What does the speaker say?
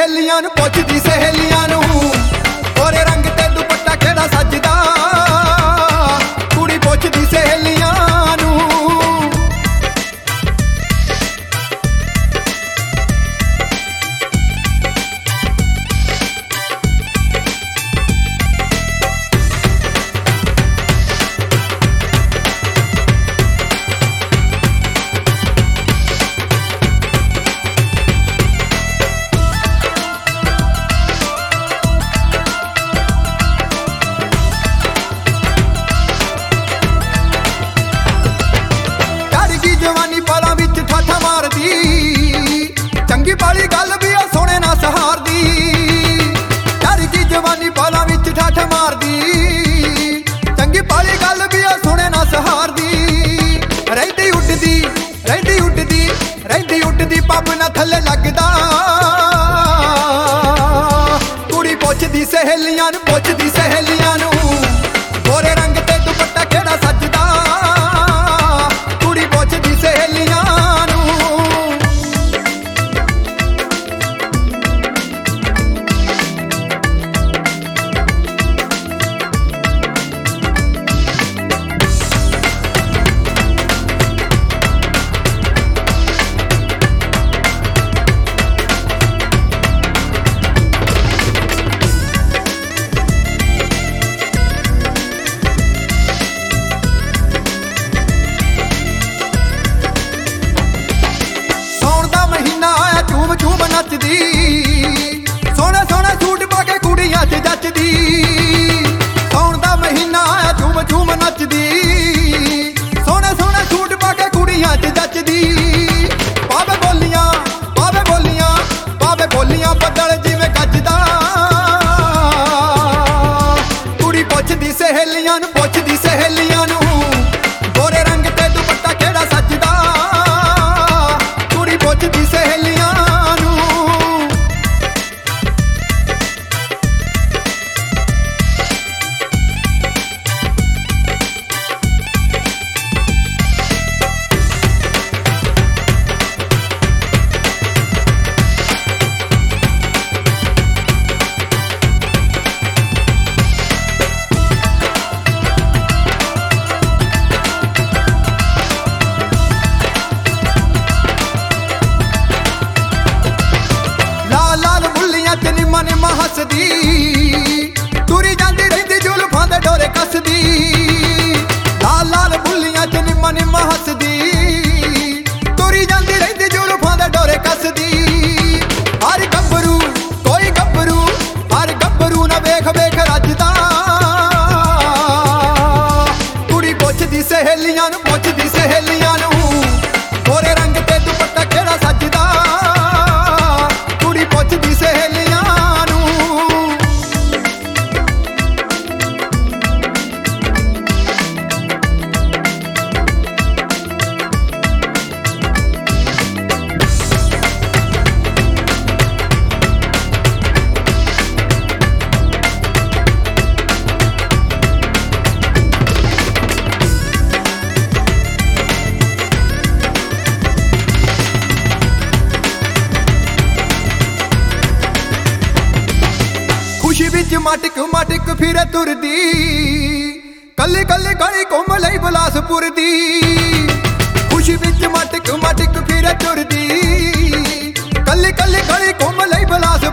सहेलियां नूं पुछदी सहेलियां नूं ओरे रंग ते दुपट्टा किहड़ा सजदा कुड़ी पुछदी सहेलियां नूं। जवानी पाला विच ठाठा मारदी चंगी पाली गल भी आ सोने ना सहारदी। डर की जवानी पाला विच ठाठा मारदी चंगी पाली गल भी आ सोने ना सहारदी। रहिंदी उड्डदी रहिंदी उड्डदी रहिंदी उड्डदी पब ना थल्ले लगदा कुड़ी पुछदी सहेलियां नूं पुछदी सहेलियां नूं गोरे रंग ते दुपट्टा किहड़ा सजदा कुड़ी पुछदी सहेलियां नूं। झूम नचदी सोहणे सोहणे सूट पा के कुड़ियां च जचदी। सौण दा महीना आया झूम झूम नचदी सोहणे सोहणे सूट पा के कुड़ियां च जचदी। पावे बोलियां पावे बोलियां पावे बोलियां बदल जिवें गजदा कुड़ी पुछदी सहेलियां नूं पुछदी सहेलियां नूं गोरे रंग ते दुपट्टा किहड़ा सजदा कुड़ी पुछदी सहेलियां। लाल बुल्लियां च निम्मा निम्मा हसदी तुरी जांदी रहिंदी जुल्फां दे डोरे कसदी। लाल लाल बुल्लियां च निम्मा निम्मा हसदी तुरी जांदी रहिंदी जुल्फां दे डोरे कसदी। हर गब्बरू कोई गब्बरू हर गब्बरू ना वेख वेख रजदा कुड़ी पुछदी सहेलियां नूं पुछदी सहेलियां नूं गोरे रंग ते दुपट्टा किहड़ा सजदा कुड़ी पुछदी सहेलियां नूं। खुशी विच मटक मटक फिरे तुरदी कल्ली कल्ली गली घुम लई बिलासपुर दी। खुशी विच मटक मटक फिरे तुरदी कल्ली कल्ली गली घुम लई बिलासपुर